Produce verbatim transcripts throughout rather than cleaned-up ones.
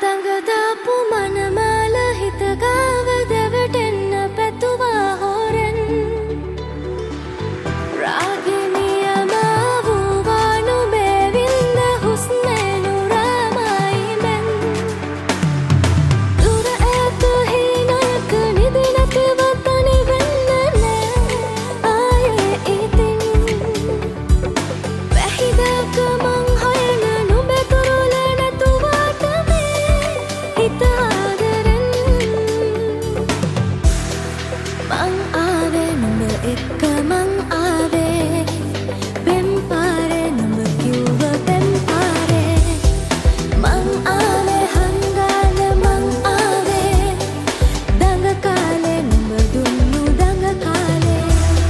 තඟදාපු මනමාල හිත ගාව දෙවටෙන්න පැතුවා හොරෙන් රාගිනියම වූවා නුඹේ වින්ද හුස්නෙනු රාමයි මෙන් දුර ඇත හීනක නිදි නැතිව තනි වෙන්න නෑ ආයේ ඉතින් වැහිදක මං හොයන නුඹේ තුරුල නැතුවාට මේ හිත ආදරෙන් මං ආවේ නුඹ එක්ක මං ආවේ පෙම් පාරේ නුඹ කිව්ව පෙම් පාරේ මං ආවේ හංගාල මං ආවේ දඟ කාලේ නුඹ දුන්නු දඟ කාලේ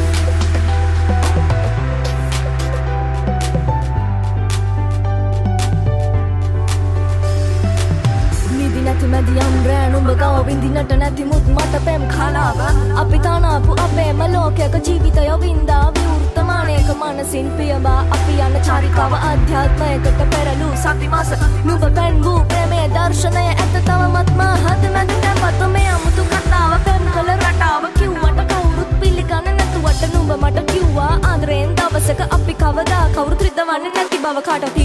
නිදි නැති මැදියම් රෑ නුඹ ගාව විඳින්නට නැති මුත් මට පෙම් කලාව අපි තනාපු අපේම ලෝකයක ජීවිතය වින්දා විවෘතමානයක මනසින් පියඹා අපි යන චාරිකාව අධ්‍යාත්මයකට පෙරළු සති මාස නුඹ පෙන් වූ ප්‍රේමයේ දර්ශනය ඇත තවමත් මා හද මැද නැවත මේ අමුතු කතාව පෙම් කළ රටාව කිව්වට කවුරුත් පිළිගන්න නැතුවට නුඹ මට කිව්වා ආදරෙන් දවසක අපි කවදා කවුරුත් රිදවන්නේ නැති බව කාටවත්